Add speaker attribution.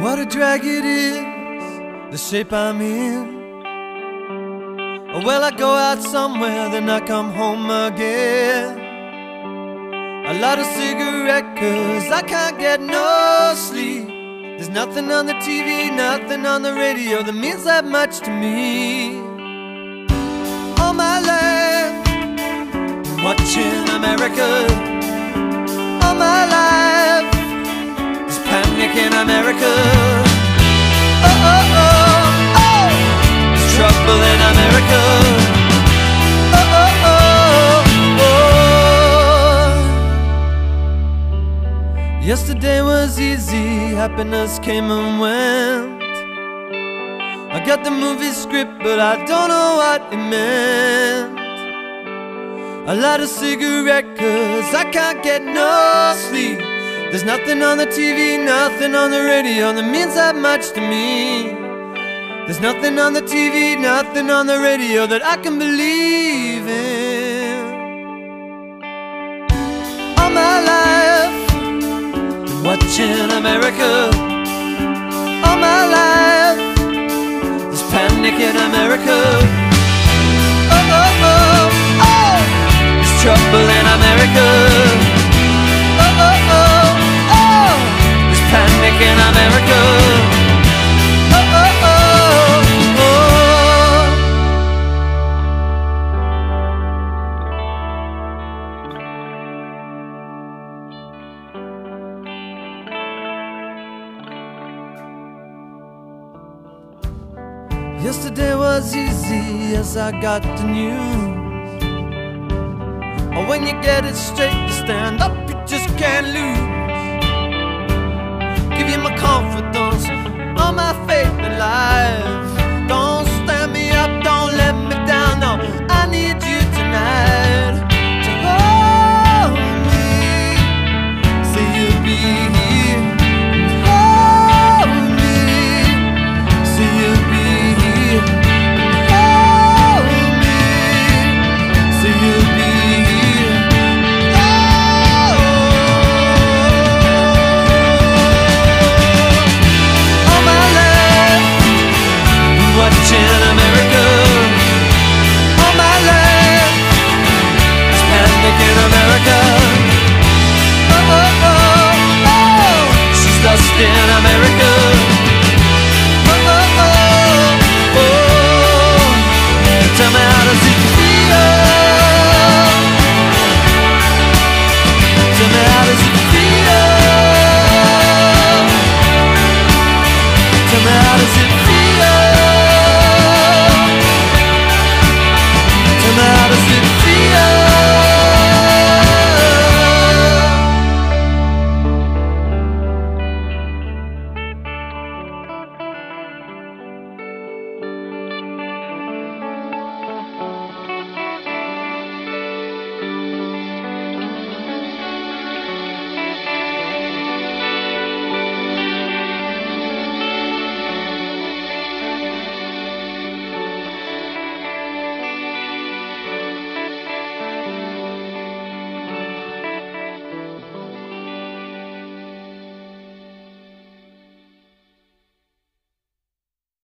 Speaker 1: What a drag it is, the shape I'm in. Well, I go out somewhere, then I come home again. I light a cigarette cause I can't get no sleep. There's nothing on the TV, nothing on the radio that means that much to me. All my life, watching America. All my life, there's panic in America. Oh, oh, oh, oh, there's trouble in America. Oh, oh, oh, oh. Yesterday was easy, happiness came and went. I got the movie script, but I don't know what it meant. I light a cigarette cause I can't get no sleep. There's nothing on the TV, nothing on the radio that means that much to me. There's nothing on the TV, nothing on the radio that I can believe in. All my life, been watching America. All my life, there's panic in America. Oh, oh, oh, oh, there's trouble in America. Oh, oh, oh, oh, there's panic in America. Oh, oh, oh, oh. Yesterday was easy as I got the news. Or when you get it straight, you stand up, you just can't lose. Give you my confidence, all my faith in life. Don't stand me up, don't let me down, no, I need you.